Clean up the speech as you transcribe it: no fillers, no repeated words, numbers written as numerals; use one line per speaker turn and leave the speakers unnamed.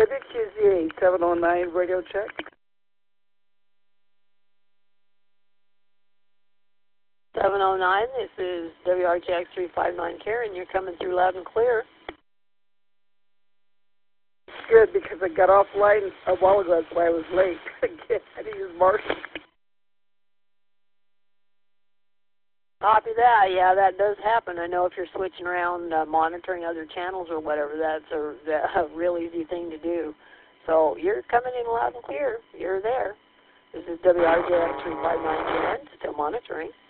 WQZA 709 radio check.
709, this is WRJX 359 Karen. You're coming through loud and clear.
Good, because I got offline a while ago, that's why I was late. I had to use Marshall.
Copy that. Yeah, that does happen. I know if you're switching around, monitoring other channels or whatever, that's a real easy thing to do. So you're coming in loud and clear. You're there. This is WRJX 359 Karen, still monitoring.